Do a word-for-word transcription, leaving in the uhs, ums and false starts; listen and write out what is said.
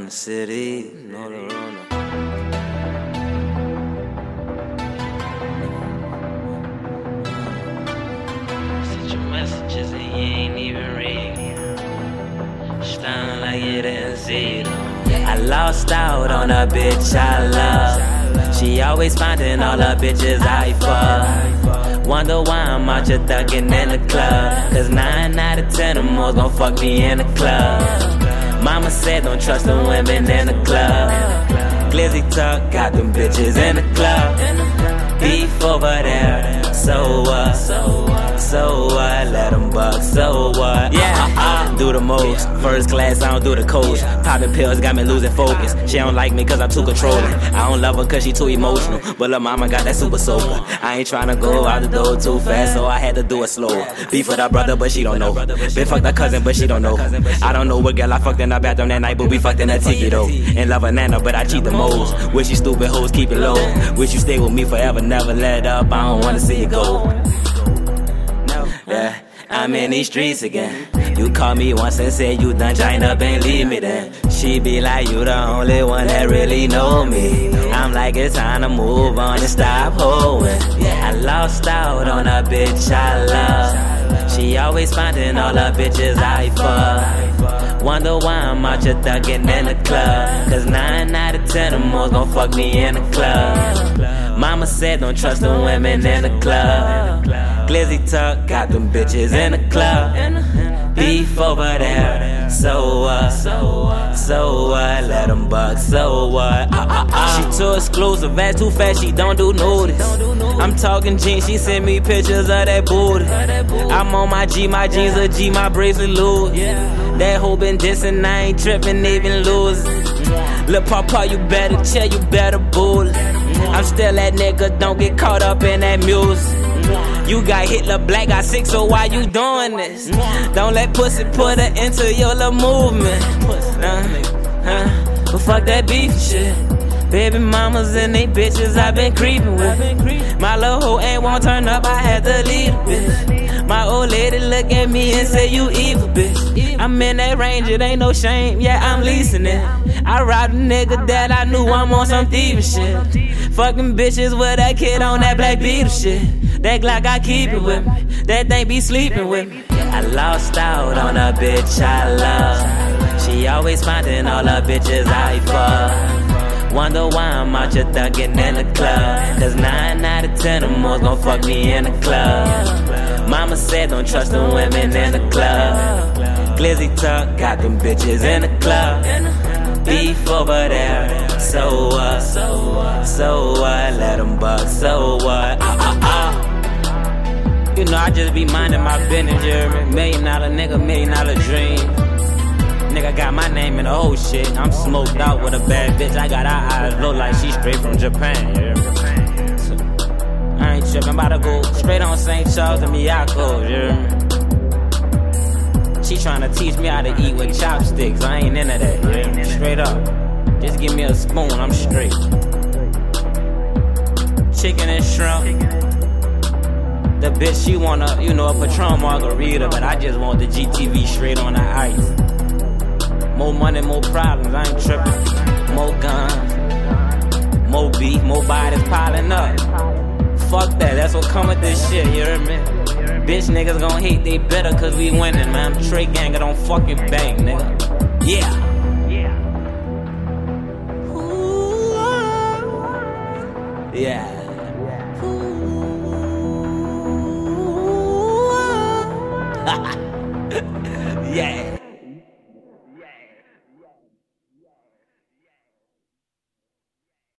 the city, no Lorona. Sent your messages and you ain't even read. Sound like you didn't see them. I lost out on a bitch I love. She always finding all the bitches I fuck. Wonder why I'm out here thugging in the club. Cause nine out of ten of them hoes gon' fuck me in the club. Mama said don't trust the women in the club. Glizzy Tuck got them bitches in the club. Beef over there, so what? So what? Let them buck, so what? Yeah, I do the most. First class, I don't do the coach. Popping pills got me losing focus. She don't like me cause I'm too controlling. I don't love her cause she too emotional. But lil' mama got that super soaker. I ain't tryna go out the door too fast, so I had to do it slower. Beef with her brother, but she don't know. Been fucked her cousin, but she don't know. I don't know what girl I fucked in her bathroom that night, but we fucked in her tiki though. And love her nana, but I cheat the most. Wish you stupid hoes keep it low. Wish you stay with me forever, never let up. I don't wanna see you go. Yeah, I'm in these streets again. You call me once and said you done join up and leave me then. She be like, you the only one that really know me. I'm like, it's time to move on and stop hoeing. I lost out on a bitch I love. She always finding all the bitches I fuck. Wonder why I'm out here thugging in the club. Cause nine out of ten of them hoes gon' fuck me in the club. Mama said don't trust the women in the club. Glizzy Tuck got them bitches in the club. Beef over there, so what? So what? Let them buck, so what? Uh, uh, uh. She too exclusive, ass too fast, she don't do notice. I'm talking jeans, she send me pictures of that booty. I'm on my G, my jeans a G, my bracelet loose. That hoe been dissing, I ain't tripping, even losing. Lil' papa, you better chill, you better bully. I'm still that nigga, don't get caught up in that music. You got Hitler Black, got sick, so why you doing this? Don't let pussy put her into your little movement. Uh, uh, but fuck that beef shit. Baby mamas and they bitches I been creeping with. My little hoe ain't won't turn up, I had to leave a bitch. My old lady look at me and say you evil bitch. I'm in that range, it ain't no shame, yeah I'm leasing it. I robbed a nigga that I knew I'm on some thieving shit. Fucking bitches with that kid on that black beetle shit. That Glock I keep it with me, that thing be sleeping with me. I lost out on a bitch I love. She always finding all the bitches I fuck. Wonder why I'm out here thugging in the club. Cause nine out of ten of them hoes gon' fuck me in the club. Mama said don't trust the women in the club. Glizzy Tuck got them bitches in the club. Beef over there, so what? So what? Let them buck, so what? Uh, uh, uh. You know I just be minding my business, you hear me? Million dollar nigga, million dollar dream. Nigga got my name in the whole shit. I'm smoked out with a bad bitch. I got her eyes look like she straight from Japan, you hear me? So, I ain't trippin', I'm about to go straight on Saint Charles and Miyako, you hear me? She tryna teach me how to eat with chopsticks. I ain't into that, you hear me? Straight up. Just give me a spoon, I'm straight. Chicken and shrimp. The bitch, she want a, you know, a Patron margarita, but I just want the G T V straight on the ice. More money, more problems, I ain't tripping. More guns, more beef, more bodies piling up. Fuck that, that's what come with this shit, you hear me? Bitch niggas gon' hate, they better cause we winning, man. I'm Trey Gang, I don't fucking bang, nigga. Yeah. Yeah. Yeah.